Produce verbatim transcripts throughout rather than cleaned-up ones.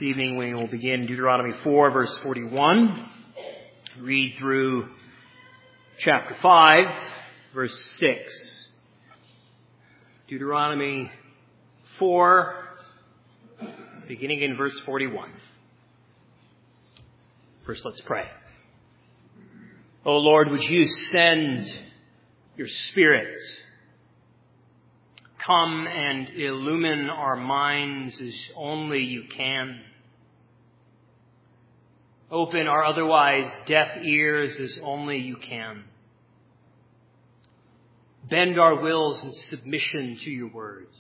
This evening we will begin Deuteronomy four, verse forty-one. Read through chapter five, verse six. Deuteronomy four, beginning in verse forty-one. First, let's pray. O Lord, would you send your Spirit? Come and illumine our minds as only you can. Open our otherwise deaf ears as only you can. Bend our wills in submission to your words,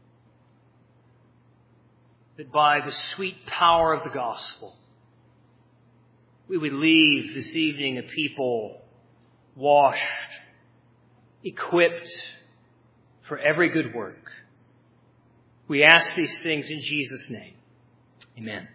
that by the sweet power of the gospel, we would leave this evening a people washed, equipped for every good work. We ask these things in Jesus' name. Amen.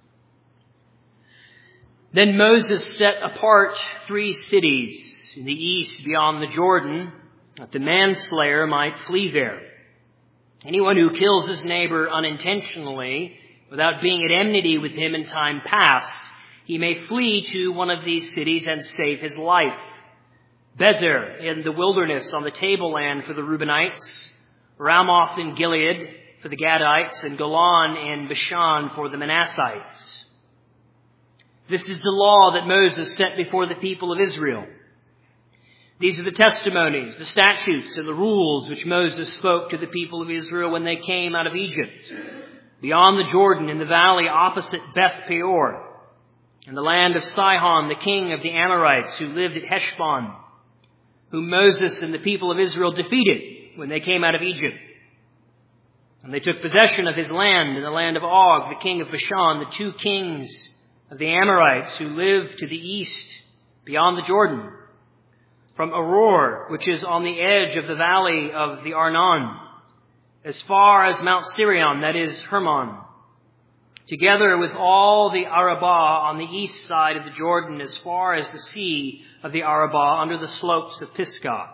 Then Moses set apart three cities in the east beyond the Jordan, that the manslayer might flee there. Anyone who kills his neighbor unintentionally, without being at enmity with him in time past, he may flee to one of these cities and save his life. Bezer in the wilderness on the tableland for the Reubenites, Ramoth in Gilead for the Gadites, and Golan in Bashan for the Manassites. This is the law that Moses set before the people of Israel. These are the testimonies, the statutes, and the rules which Moses spoke to the people of Israel when they came out of Egypt, beyond the Jordan in the valley opposite Beth Peor, in the land of Sihon, the king of the Amorites, who lived at Heshbon, whom Moses and the people of Israel defeated when they came out of Egypt. And they took possession of his land in the land of Og, the king of Bashan, the two kings of the Amorites who lived to the east beyond the Jordan, from Aroer, which is on the edge of the valley of the Arnon, as far as Mount Sirion, that is Hermon, together with all the Arabah on the east side of the Jordan, as far as the sea of the Arabah under the slopes of Pisgah.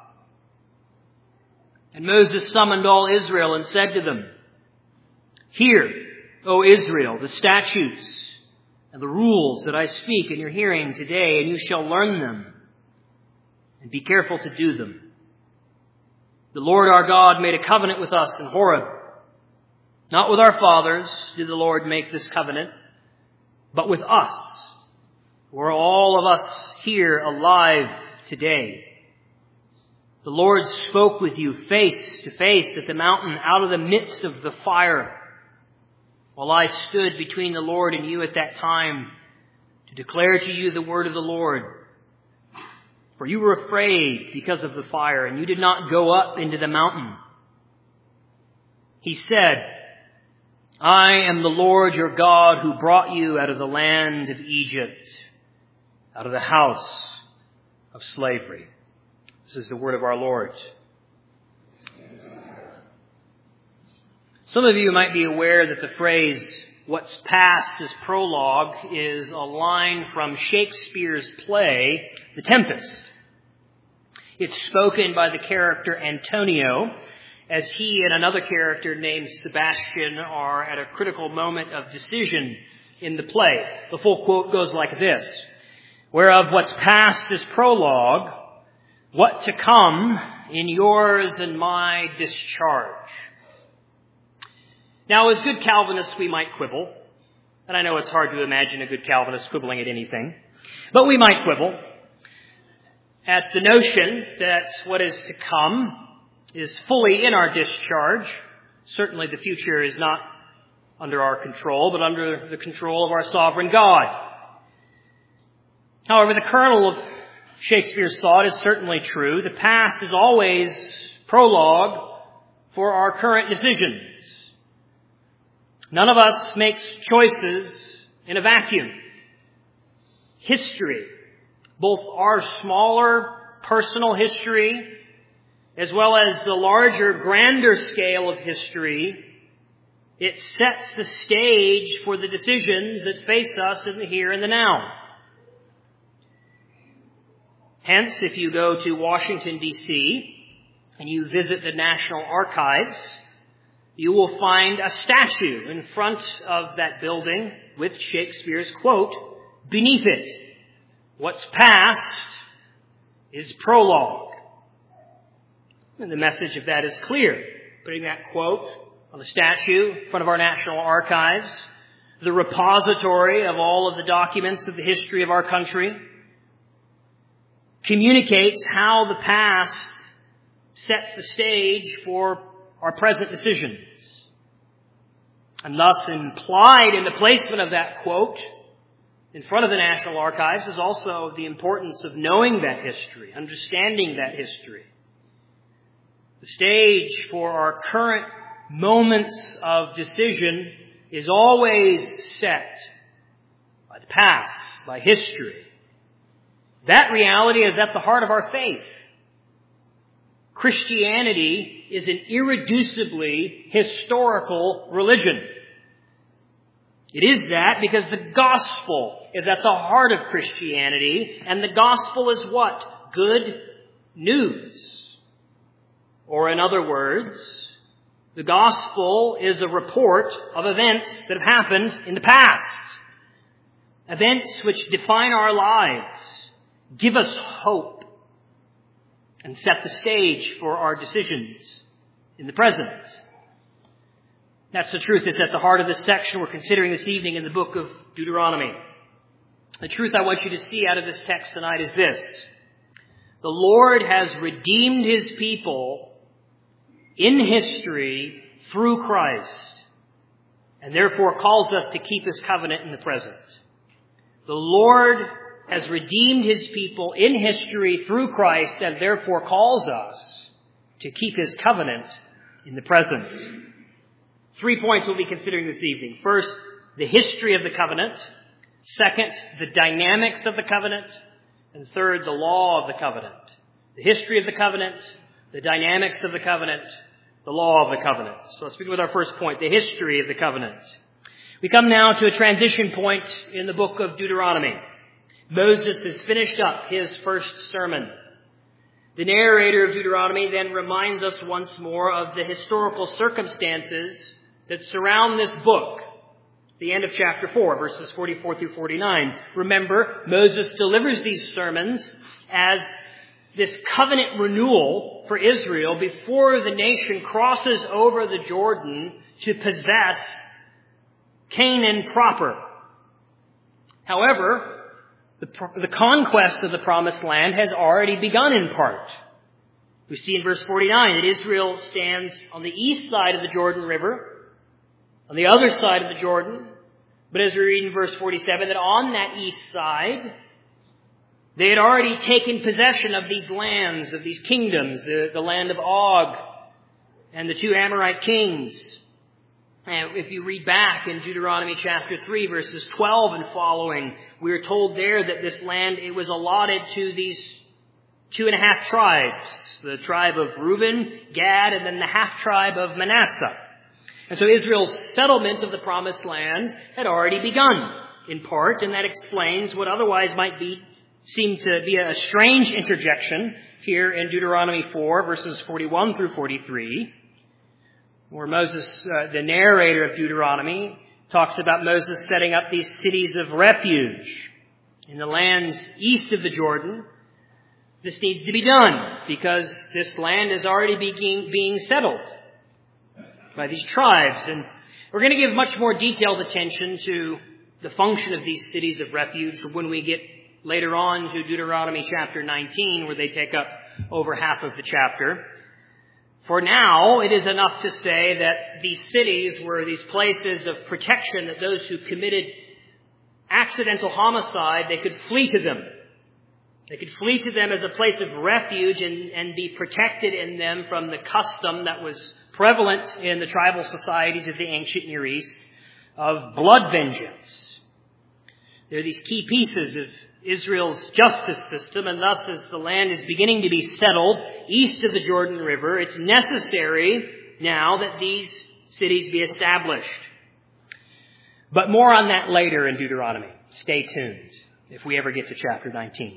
And Moses summoned all Israel and said to them, "Hear, O Israel, the statutes and the rules that I speak in your hearing today, and you shall learn them, and be careful to do them. The Lord our God made a covenant with us in Horeb. Not with our fathers did the Lord make this covenant, but with us, who are all of us here alive today. The Lord spoke with you face to face at the mountain out of the midst of the fire, while I stood between the Lord and you at that time to declare to you the word of the Lord. For you were afraid because of the fire, and you did not go up into the mountain." He said, "I am the Lord your God who brought you out of the land of Egypt, out of the house of slavery." This is the word of our Lord. Some of you might be aware that the phrase, "what's past is prologue," is a line from Shakespeare's play, The Tempest. It's spoken by the character Antonio, as he and another character named Sebastian are at a critical moment of decision in the play. The full quote goes like this: "Whereof what's past is prologue, what to come in yours and my discharge." Now, as good Calvinists, we might quibble, and I know it's hard to imagine a good Calvinist quibbling at anything, but we might quibble at the notion that what is to come is fully in our discharge. Certainly the future is not under our control, but under the control of our sovereign God. However, the kernel of Shakespeare's thought is certainly true. The past is always prologue for our current decisions. None of us makes choices in a vacuum. History, both our smaller personal history as well as the larger, grander scale of history, it sets the stage for the decisions that face us in the here and the now. Hence, if you go to Washington, D C, and you visit the National Archives, you will find a statue in front of that building with Shakespeare's quote beneath it. What's past is prologue. And the message of that is clear. Putting that quote on the statue in front of our National Archives, the repository of all of the documents of the history of our country, communicates how the past sets the stage for our present decisions. And thus implied in the placement of that quote in front of the National Archives is also the importance of knowing that history, understanding that history. The stage for our current moments of decision is always set by the past, by history. That reality is at the heart of our faith. Christianity is an irreducibly historical religion. It is that because the gospel is at the heart of Christianity, and the gospel is what? Good news. Or in other words, the gospel is a report of events that have happened in the past. Events which define our lives, give us hope, and set the stage for our decisions in the present. That's the truth that's at the heart of this section we're considering this evening in the book of Deuteronomy. The truth I want you to see out of this text tonight is this. The Lord has redeemed His people in history through Christ, and therefore calls us to keep His covenant in the present. The Lord has redeemed His people in history through Christ, and therefore calls us to keep His covenant in the present. Three points we'll be considering this evening. First, the history of the covenant. Second, the dynamics of the covenant. And third, the law of the covenant. The history of the covenant, the dynamics of the covenant, the law of the covenant. So let's begin with our first point, the history of the covenant. We come now to a transition point in the book of Deuteronomy. Moses has finished up his first sermon. The narrator of Deuteronomy then reminds us once more of the historical circumstances that surround this book. The end of chapter four, verses forty-four through forty-nine. Remember, Moses delivers these sermons as this covenant renewal for Israel before the nation crosses over the Jordan to possess Canaan proper. However, the, the conquest of the promised land has already begun in part. We see in verse forty-nine that Israel stands on the east side of the Jordan River, on the other side of the Jordan. But as we read in verse forty-seven, that on that east side, they had already taken possession of these lands, of these kingdoms, the, the land of Og and the two Amorite kings. And if you read back in Deuteronomy chapter three, verses twelve and following, we are told there that this land, it was allotted to these two and a half tribes, the tribe of Reuben, Gad, and then the half tribe of Manasseh. And so Israel's settlement of the promised land had already begun in part, and that explains what otherwise might be seem to be a strange interjection here in Deuteronomy four, verses forty-one through forty-three, where Moses, uh, the narrator of Deuteronomy, talks about Moses setting up these cities of refuge in the lands east of the Jordan. This needs to be done because this land is already being, being settled by these tribes. And we're going to give much more detailed attention to the function of these cities of refuge when we get later on to Deuteronomy chapter nineteen, where they take up over half of the chapter. For now, it is enough to say that these cities were these places of protection, that those who committed accidental homicide, they could flee to them. They could flee to them as a place of refuge and, and be protected in them from the custom that was prevalent in the tribal societies of the ancient Near East of blood vengeance. There are these key pieces of Israel's justice system, and thus as the land is beginning to be settled east of the Jordan River, it's necessary now that these cities be established. But more on that later in Deuteronomy. Stay tuned if we ever get to chapter nineteen.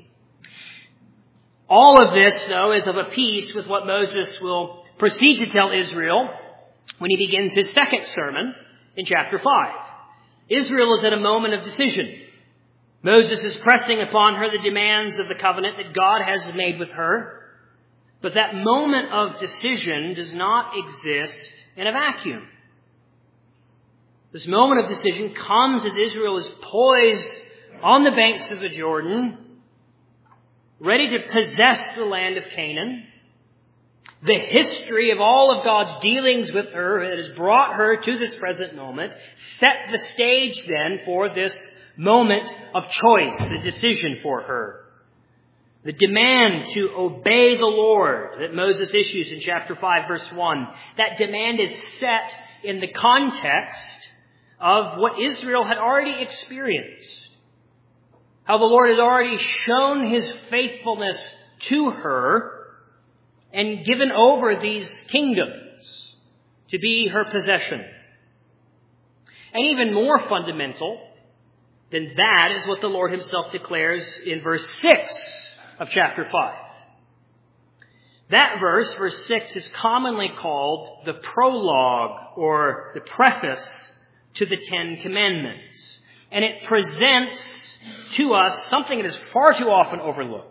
All of this, though, is of a piece with what Moses will proceed to tell Israel when he begins his second sermon in chapter five. Israel is at a moment of decision. Moses is pressing upon her the demands of the covenant that God has made with her. But that moment of decision does not exist in a vacuum. This moment of decision comes as Israel is poised on the banks of the Jordan, ready to possess the land of Canaan. The history of all of God's dealings with her that has brought her to this present moment set the stage then for this moment of choice, a decision for her. The demand to obey the Lord that Moses issues in chapter five, verse one, that demand is set in the context of what Israel had already experienced. How the Lord had already shown his faithfulness to her and given over these kingdoms to be her possession. And even more fundamental than that is what the Lord himself declares in verse six of chapter five. That verse, verse six, is commonly called the prologue or the preface to the Ten Commandments. And it presents to us something that is far too often overlooked,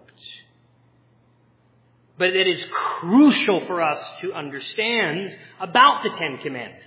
but it is crucial for us to understand about the Ten Commandments.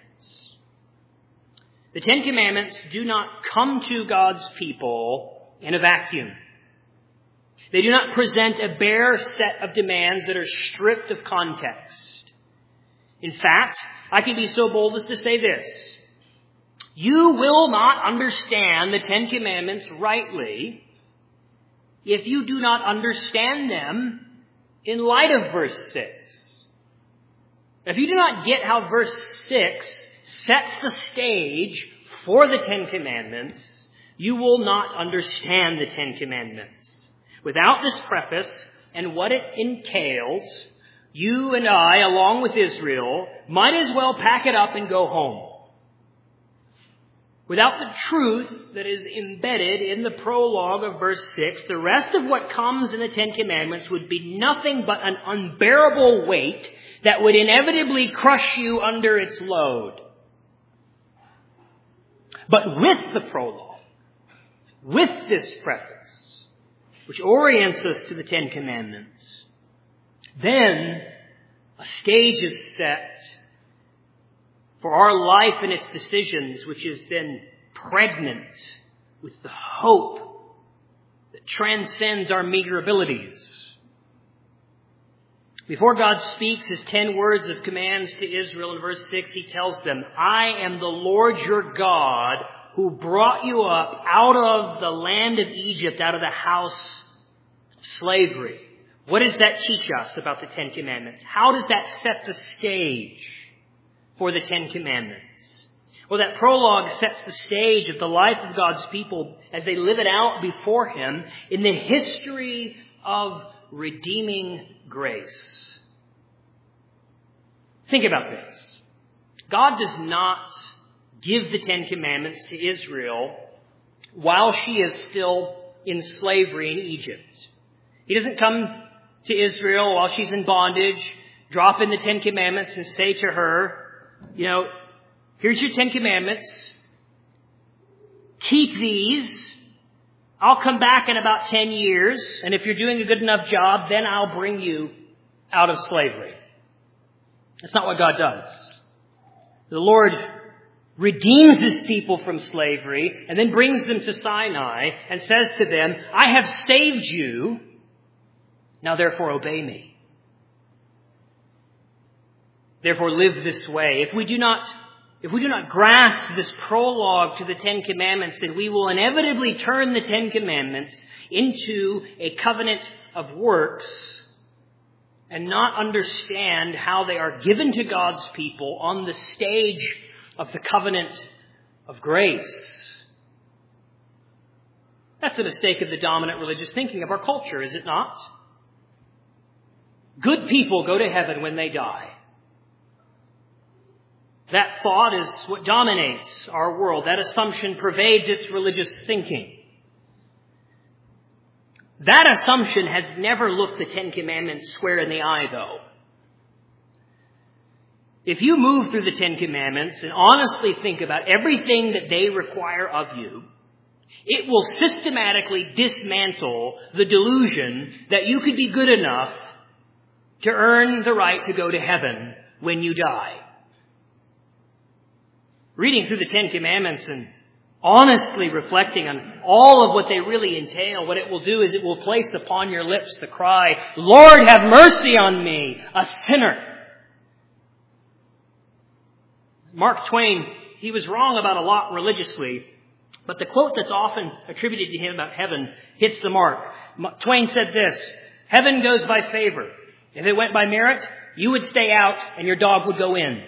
The Ten Commandments do not come to God's people in a vacuum. They do not present a bare set of demands that are stripped of context. In fact, I can be so bold as to say this. You will not understand the Ten Commandments rightly if you do not understand them in light of verse six. If you do not get how verse six sets the stage for the Ten Commandments, you will not understand the Ten Commandments. Without this preface and what it entails, you and I, along with Israel, might as well pack it up and go home. Without the truth that is embedded in the prologue of verse six, the rest of what comes in the Ten Commandments would be nothing but an unbearable weight that would inevitably crush you under its load. But with the prologue, with this preface, which orients us to the Ten Commandments, then a stage is set for our life and its decisions, which is then pregnant with the hope that transcends our meager abilities. Before God speaks his ten words of commands to Israel in verse six, he tells them, I am the Lord your God who brought you up out of the land of Egypt, out of the house of slavery. What does that teach us about the Ten Commandments? How does that set the stage for the Ten Commandments? Well, that prologue sets the stage of the life of God's people as they live it out before him in the history of redeeming grace. Think about this. God does not give the Ten Commandments to Israel while she is still in slavery in Egypt. He doesn't come to Israel while she's in bondage, drop in the Ten Commandments and say to her, you know, here's your Ten Commandments. Keep these. I'll come back in about ten years, and if you're doing a good enough job, then I'll bring you out of slavery. That's not what God does. The Lord redeems his people from slavery and then brings them to Sinai and says to them, I have saved you. Now therefore obey me. Therefore live this way. If we do not, if we do not grasp this prologue to the Ten Commandments, then we will inevitably turn the Ten Commandments into a covenant of works and not understand how they are given to God's people on the stage of the covenant of grace. That's a mistake of the dominant religious thinking of our culture, is it not? Good people go to heaven when they die. That thought is what dominates our world. That assumption pervades its religious thinking. That assumption has never looked the Ten Commandments square in the eye, though. If you move through the Ten Commandments and honestly think about everything that they require of you, it will systematically dismantle the delusion that you could be good enough to earn the right to go to heaven when you die. Reading through the Ten Commandments and honestly reflecting on all of what they really entail, what it will do is it will place upon your lips the cry, "Lord, have mercy on me, a sinner." Mark Twain, he was wrong about a lot religiously, but the quote that's often attributed to him about heaven hits the mark. Twain said this, "Heaven goes by favor. If it went by merit, you would stay out and your dog would go in."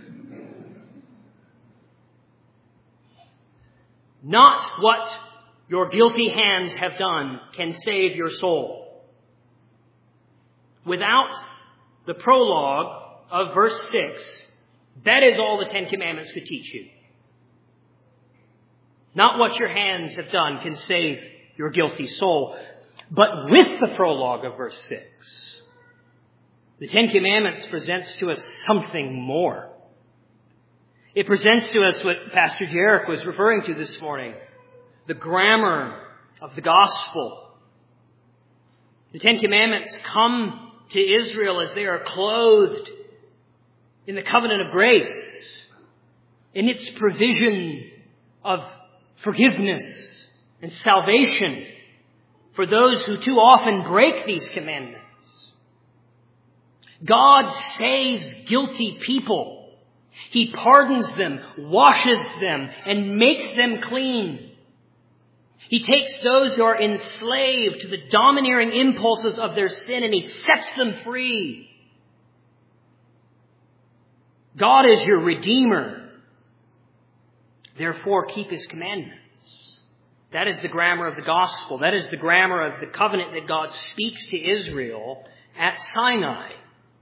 Not what your guilty hands have done can save your soul. Without the prologue of verse six, that is all the Ten Commandments could teach you. Not what your hands have done can save your guilty soul. But with the prologue of verse six, the Ten Commandments presents to us something more. It presents to us what Pastor Jarek was referring to this morning, the grammar of the gospel. The Ten Commandments come to Israel as they are clothed in the covenant of grace, in its provision of forgiveness and salvation for those who too often break these commandments. God saves guilty people. He pardons them, washes them, and makes them clean. He takes those who are enslaved to the domineering impulses of their sin and He sets them free. God is your Redeemer. Therefore, keep His commandments. That is the grammar of the gospel. That is the grammar of the covenant that God speaks to Israel at Sinai.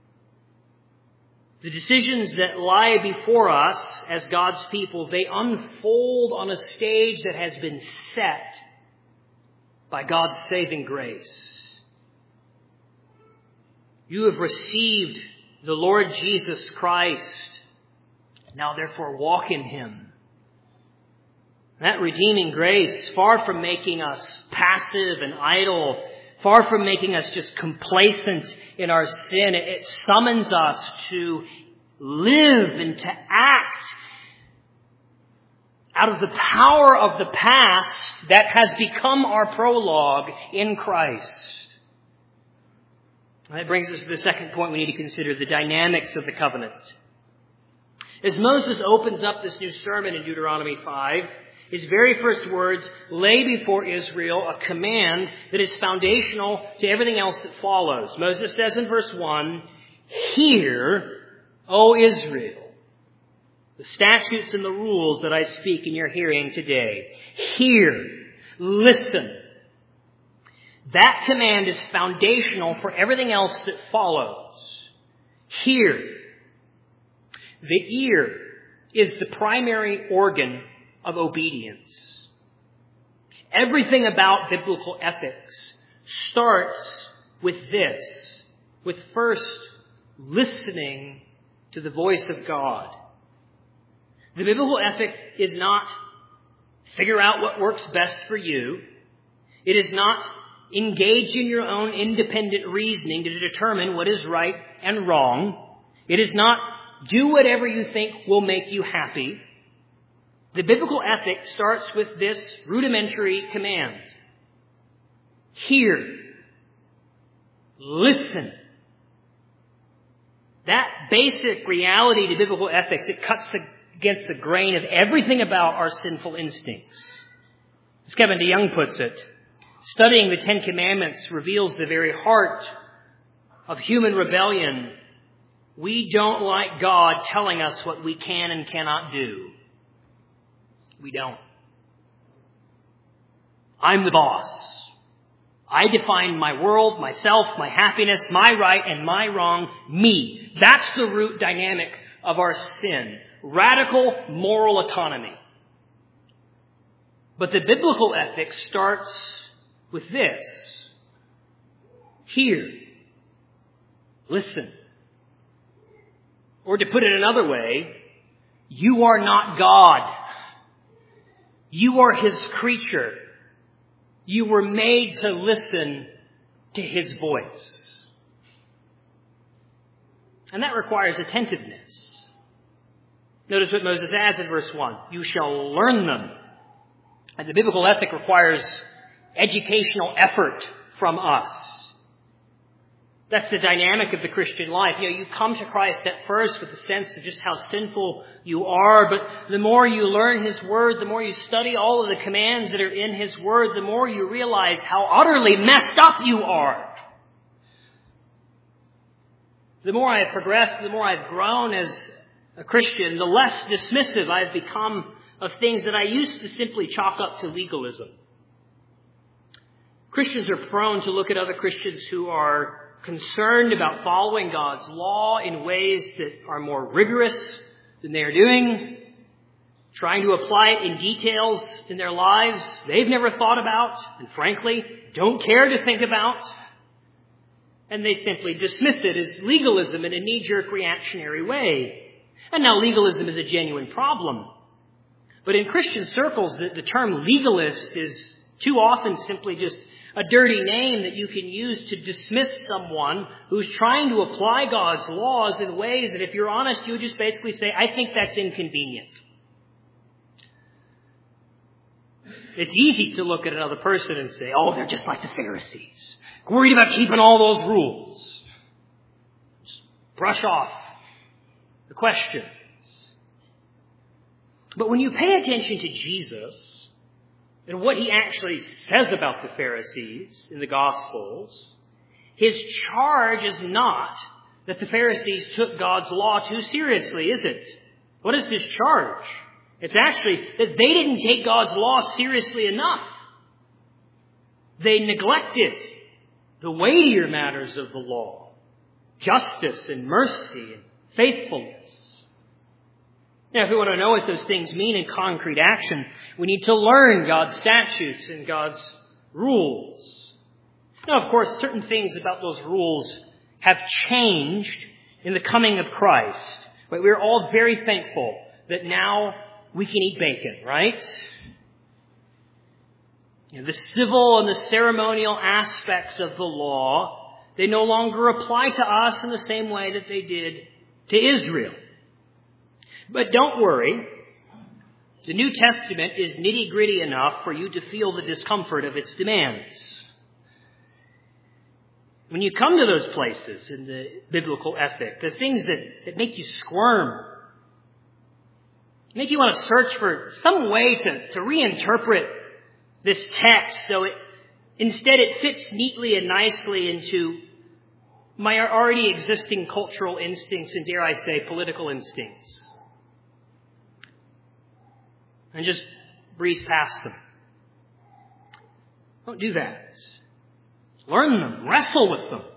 The decisions that lie before us as God's people, they unfold on a stage that has been set by God's saving grace. You have received the Lord Jesus Christ. Now therefore walk in Him. That redeeming grace, far from making us passive and idle, far from making us just complacent in our sin, it summons us to live and to act out of the power of the past that has become our prologue in Christ. And that brings us to the second point we need to consider, the dynamics of the covenant. As Moses opens up this new sermon in Deuteronomy five, his very first words lay before Israel a command that is foundational to everything else that follows. Moses says in verse one, "Hear, O Israel, the statutes and the rules that I speak in your hearing today. Hear, listen." That command is foundational for everything else that follows. Hear. The ear is the primary organ of obedience. Everything about biblical ethics starts with this, with first listening to the voice of God. The biblical ethic is not figure out what works best for you. It is not engage in your own independent reasoning to determine what is right and wrong. It is not do whatever you think will make you happy. The biblical ethic starts with this rudimentary command. Hear. Listen. That basic reality to biblical ethics, it cuts the, against the grain of everything about our sinful instincts. As Kevin DeYoung puts it, studying the Ten Commandments reveals the very heart of human rebellion. We don't like God telling us what we can and cannot do. We don't. I'm the boss. I define my world, myself, my happiness, my right and my wrong, me. That's the root dynamic of our sin. Radical moral autonomy. But the biblical ethic starts with this. Hear. Listen. Or to put it another way, you are not God. You are His creature. You were made to listen to His voice. And that requires attentiveness. Notice what Moses adds in verse one. You shall learn them. And the biblical ethic requires educational effort from us. That's the dynamic of the Christian life. You know, you come to Christ at first with the sense of just how sinful you are, but the more you learn His Word, the more you study all of the commands that are in His Word, the more you realize how utterly messed up you are. The more I have progressed, the more I've grown as a Christian, the less dismissive I've become of things that I used to simply chalk up to legalism. Christians are prone to look at other Christians who are concerned about following God's law in ways that are more rigorous than they are doing, trying to apply it in details in their lives they've never thought about, and frankly, don't care to think about. And they simply dismiss it as legalism in a knee-jerk reactionary way. And now legalism is a genuine problem. But in Christian circles, the, the term legalist is too often simply just a dirty name that you can use to dismiss someone who's trying to apply God's laws in ways that, if you're honest, you would just basically say, I think that's inconvenient. It's easy to look at another person and say, oh, they're just like the Pharisees, worried about keeping all those rules. Just brush off the questions. But when you pay attention to Jesus and what He actually says about the Pharisees in the Gospels, His charge is not that the Pharisees took God's law too seriously, is it? What is His charge? It's actually that they didn't take God's law seriously enough. They neglected the weightier matters of the law, justice and mercy and faithfulness. Now, if we want to know what those things mean in concrete action, we need to learn God's statutes and God's rules. Now, of course, certain things about those rules have changed in the coming of Christ. But we're all very thankful that now we can eat bacon, right? You know, the civil and the ceremonial aspects of the law, they no longer apply to us in the same way that they did to Israel. But don't worry. The New Testament is nitty-gritty enough for you to feel the discomfort of its demands. When you come to those places in the biblical ethic, the things that, that make you squirm, make you want to search for some way to, to reinterpret this text so it instead it fits neatly and nicely into my already existing cultural instincts and, dare I say, political instincts. And just breeze past them. Don't do that. Learn them. Wrestle with them.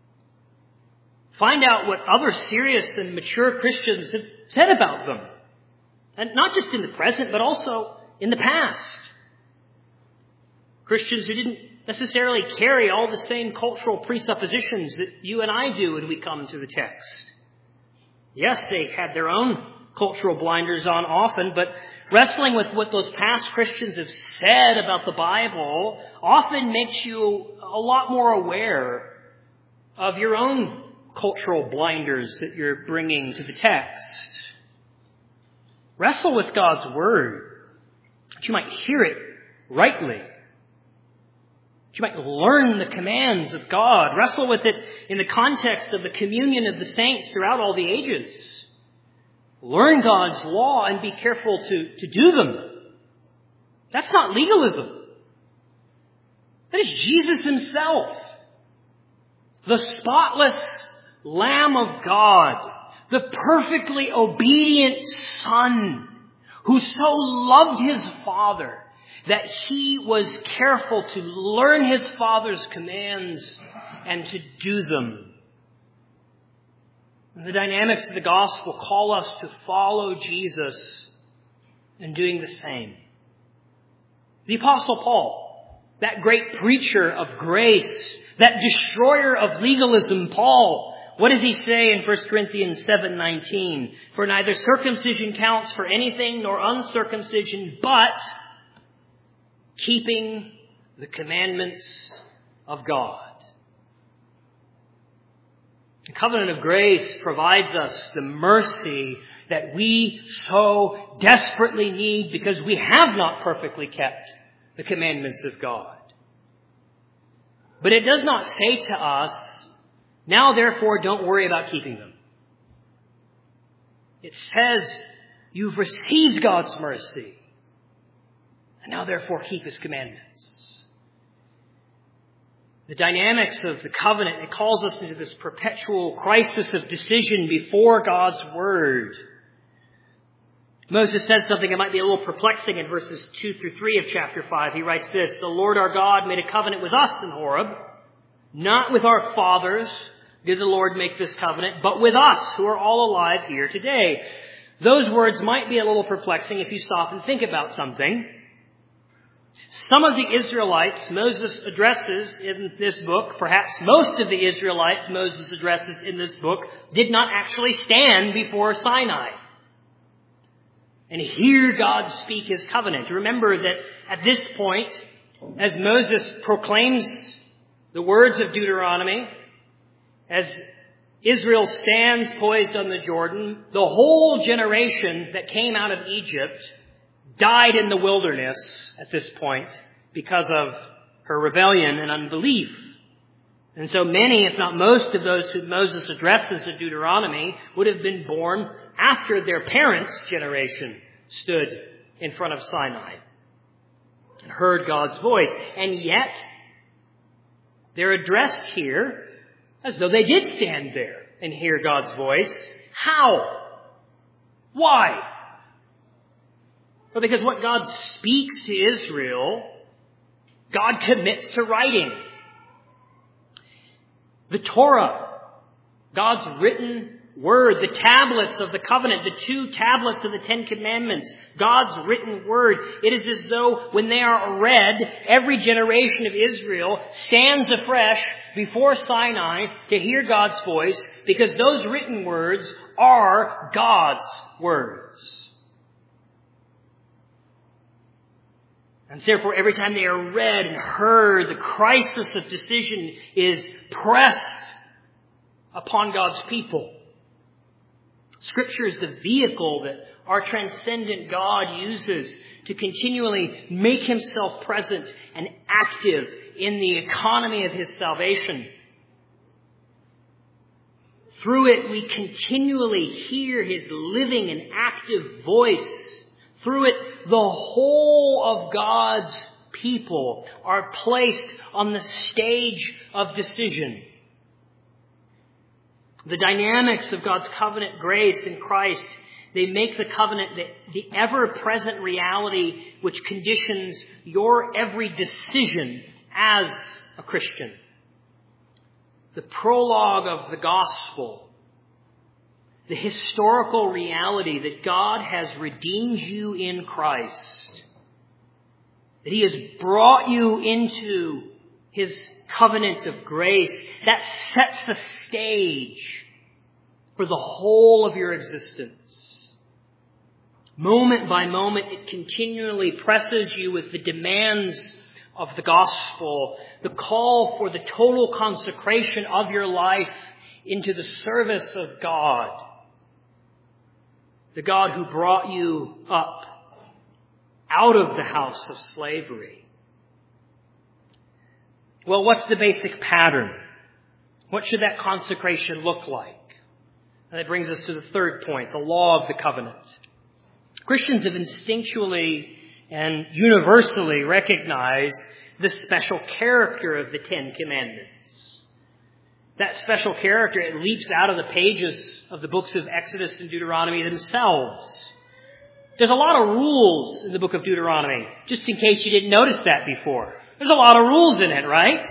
Find out what other serious and mature Christians have said about them. And not just in the present, but also in the past. Christians who didn't necessarily carry all the same cultural presuppositions that you and I do when we come to the text. Yes, they had their own cultural blinders on often, but wrestling with what those past Christians have said about the Bible often makes you a lot more aware of your own cultural blinders that you're bringing to the text. Wrestle with God's Word, that you might hear it rightly, that you might learn the commands of God. Wrestle with it in the context of the communion of the saints throughout all the ages. Learn God's law and be careful to, to do them. That's not legalism. That is Jesus Himself, the spotless Lamb of God, the perfectly obedient Son, who so loved His Father that He was careful to learn His Father's commands and to do them. And the dynamics of the gospel call us to follow Jesus in doing the same. The Apostle Paul, that great preacher of grace, that destroyer of legalism, Paul, What does he say in First Corinthians seven nineteen? For neither circumcision counts for anything nor uncircumcision, but keeping the commandments of God. The covenant of grace provides us the mercy that we so desperately need because we have not perfectly kept the commandments of God. But it does not say to us, now therefore don't worry about keeping them. It says you've received God's mercy, and now therefore keep His commandments. The dynamics of the covenant, it calls us into this perpetual crisis of decision before God's Word. Moses says something that might be a little perplexing in verses two through three of chapter five. He writes this, the Lord our God made a covenant with us in Horeb, not with our fathers did the Lord make this covenant, but with us who are all alive here today. Those words might be a little perplexing if you stop and think about something. Some of the Israelites Moses addresses in this book, perhaps most of the Israelites Moses addresses in this book, did not actually stand before Sinai and hear God speak His covenant. Remember that at this point, as Moses proclaims the words of Deuteronomy, as Israel stands poised on the Jordan, the whole generation that came out of Egypt died in the wilderness at this point because of her rebellion and unbelief. And so many, if not most of those who Moses addresses in Deuteronomy would have been born after their parents' generation stood in front of Sinai and heard God's voice. And yet, they're addressed here as though they did stand there and hear God's voice. How? Why? Well, because what God speaks to Israel, God commits to writing. The Torah, God's written word, the tablets of the covenant, the two tablets of the Ten Commandments, God's written word. It is as though when they are read, every generation of Israel stands afresh before Sinai to hear God's voice, because those written words are God's words. And therefore, every time they are read and heard, the crisis of decision is pressed upon God's people. Scripture is the vehicle that our transcendent God uses to continually make Himself present and active in the economy of His salvation. Through it, we continually hear His living and active voice. Through it, the whole of God's people are placed on the stage of decision. The dynamics of God's covenant grace in Christ, they make the covenant the, the ever-present reality which conditions your every decision as a Christian. The prologue of the gospel, the historical reality that God has redeemed you in Christ, that He has brought you into His covenant of grace, that sets the stage for the whole of your existence. Moment by moment, it continually presses you with the demands of the gospel, the call for the total consecration of your life into the service of God. The God who brought you up out of the house of slavery. Well, what's the basic pattern? What should that consecration look like? And that brings us to the third point, the law of the covenant. Christians have instinctually and universally recognized the special character of the Ten Commandments. That special character, it leaps out of the pages of the books of Exodus and Deuteronomy themselves. There's a lot of rules in the book of Deuteronomy, just in case you didn't notice that before. There's a lot of rules in it, right?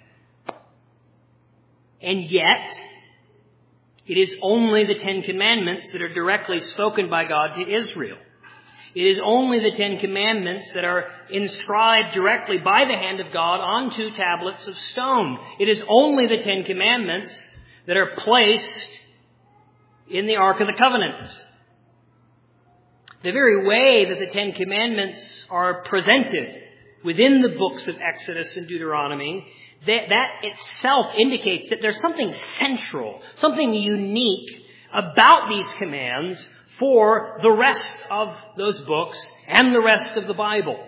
And yet, it is only the Ten Commandments that are directly spoken by God to Israel. It is only the Ten Commandments that are inscribed directly by the hand of God on two tablets of stone. It is only the Ten Commandments that are placed in the Ark of the Covenant. The very way that the Ten Commandments are presented within the books of Exodus and Deuteronomy, that, that itself indicates that there's something central, something unique about these commands for the rest of those books and the rest of the Bible.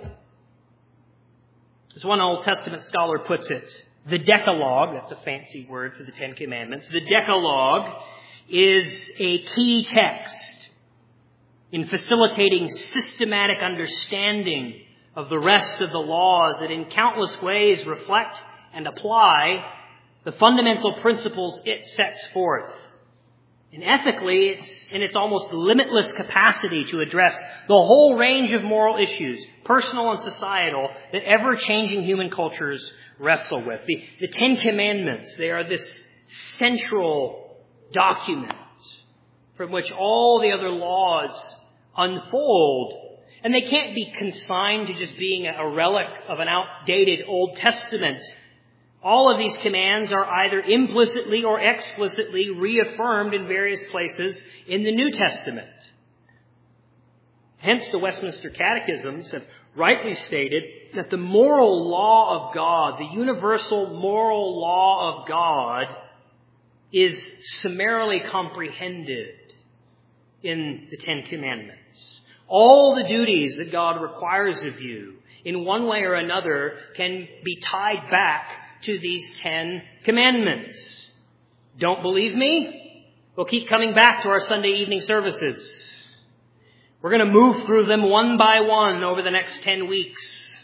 As one Old Testament scholar puts it, the Decalogue, that's a fancy word for the Ten Commandments, the Decalogue is a key text in facilitating systematic understanding of the rest of the laws that in countless ways reflect and apply the fundamental principles it sets forth. And ethically, it's in its almost limitless capacity to address the whole range of moral issues, personal and societal, that ever-changing human cultures wrestle with. The, the Ten Commandments, they are this central document from which all the other laws unfold. And they can't be consigned to just being a relic of an outdated Old Testament. All of these commands are either implicitly or explicitly reaffirmed in various places in the New Testament. Hence, the Westminster Catechisms have rightly stated that the moral law of God, the universal moral law of God, is summarily comprehended in the Ten Commandments. All the duties that God requires of you, in one way or another, can be tied back to these Ten Commandments. Don't believe me? We'll keep coming back to our Sunday evening services. We're going to move through them one by one over the next ten weeks.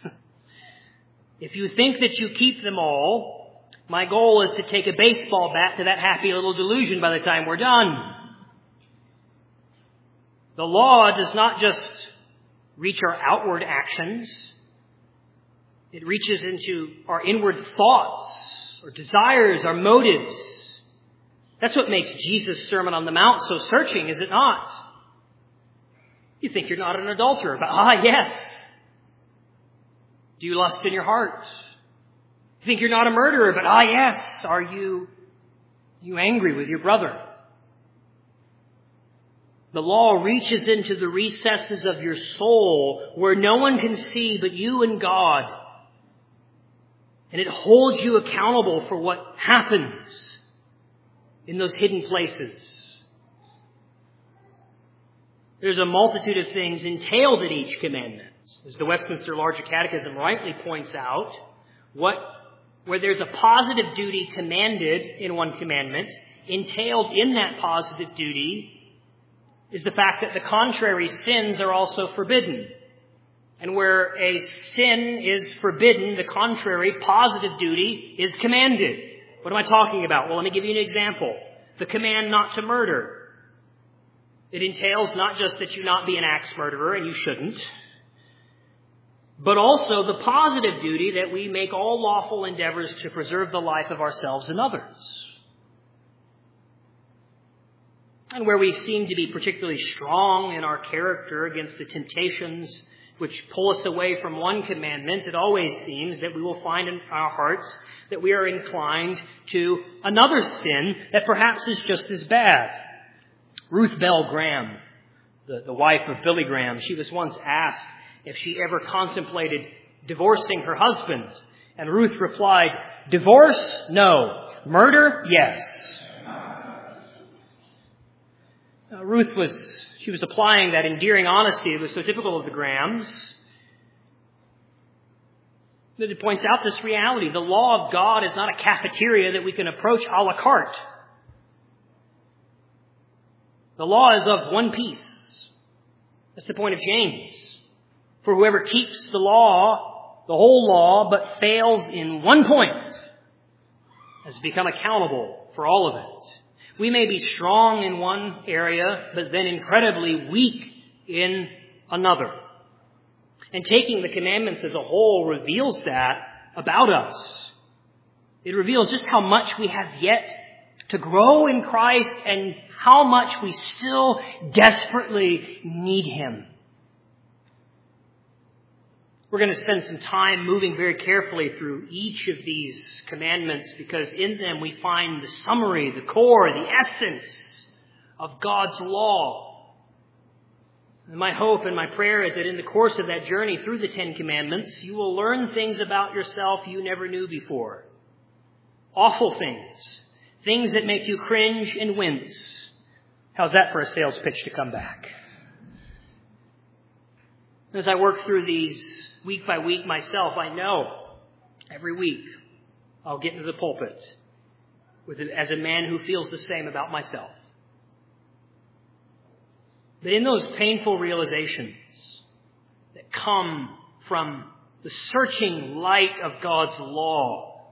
If you think that you keep them all, my goal is to take a baseball bat to that happy little delusion by the time we're done. The law does not just reach our outward actions. It reaches into our inward thoughts, our desires, our motives. That's what makes Jesus' Sermon on the Mount so searching, is it not? You think you're not an adulterer, but ah, yes. Do you lust in your heart? You think you're not a murderer, but ah, yes. Are you, are you angry with your brother? The law reaches into the recesses of your soul where no one can see but you and God. And it holds you accountable for what happens in those hidden places. There's a multitude of things entailed in each commandment. As the Westminster Larger Catechism rightly points out, what, where there's a positive duty commanded in one commandment, entailed in that positive duty is the fact that the contrary sins are also forbidden. And where a sin is forbidden, the contrary positive duty is commanded. What am I talking about? Well, let me give you an example. The command not to murder. It entails not just that you not be an axe murderer, and you shouldn't, but also the positive duty that we make all lawful endeavors to preserve the life of ourselves and others. And where we seem to be particularly strong in our character against the temptations which pull us away from one commandment, it always seems that we will find in our hearts that we are inclined to another sin that perhaps is just as bad. Ruth Bell Graham, the, the wife of Billy Graham, she was once asked if she ever contemplated divorcing her husband. And Ruth replied, "Divorce? No. Murder? Yes." Uh, Ruth was, she was applying that endearing honesty that was so typical of the Grahams. It points out this reality. The law of God is not a cafeteria that we can approach a la carte. The law is of one piece. That's the point of James. For whoever keeps the law, the whole law, but fails in one point, has become accountable for all of it. We may be strong in one area, but then incredibly weak in another. And taking the commandments as a whole reveals that about us. It reveals just how much we have yet to grow in Christ and how much we still desperately need Him. We're going to spend some time moving very carefully through each of these commandments because in them we find the summary, the core, the essence of God's law. And my hope and my prayer is that in the course of that journey through the Ten Commandments, you will learn things about yourself you never knew before. Awful things. Things that make you cringe and wince. How's that for a sales pitch to come back? As I work through these week by week myself, I know every week I'll get into the pulpit with it as a man who feels the same about myself. But in those painful realizations that come from the searching light of God's law,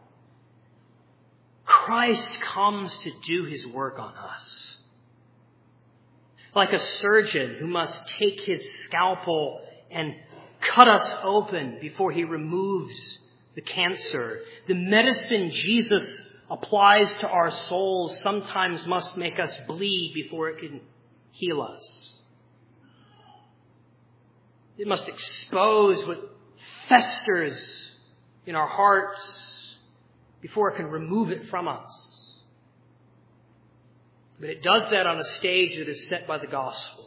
Christ comes to do his work on us. Like a surgeon who must take his scalpel and cut us open before he removes the cancer. The medicine Jesus applies to our souls sometimes must make us bleed before it can heal us. It must expose what festers in our hearts before it can remove it from us. But it does that on a stage that is set by the gospel.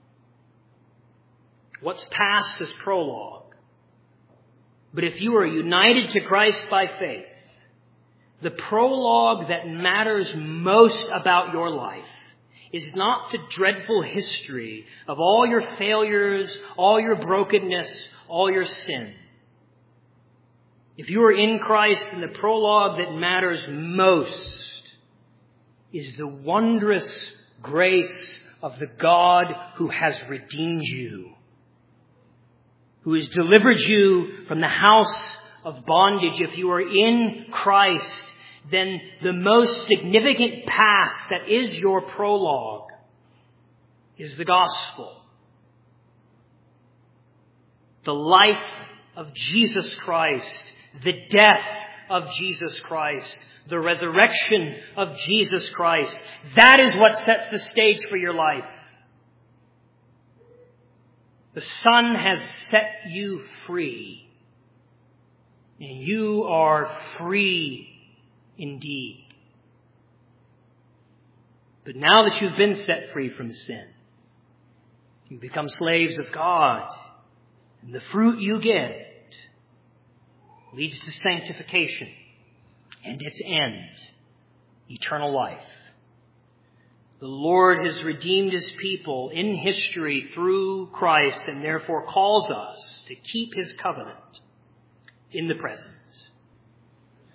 What's past is prologue. But if you are united to Christ by faith, the prologue that matters most about your life is not the dreadful history of all your failures, all your brokenness, all your sin. If you are in Christ, then the prologue that matters most is the wondrous grace of the God who has redeemed you, who has delivered you from the house of bondage. If you are in Christ, then the most significant past that is your prologue is the gospel. The life of Jesus Christ, the death of Jesus Christ, the resurrection of Jesus Christ. That is what sets the stage for your life. The Son has set you free, and you are free indeed. But now that you've been set free from sin, you become slaves of God, and the fruit you get leads to sanctification and its end, eternal life. The Lord has redeemed his people in history through Christ and therefore calls us to keep his covenant in the present.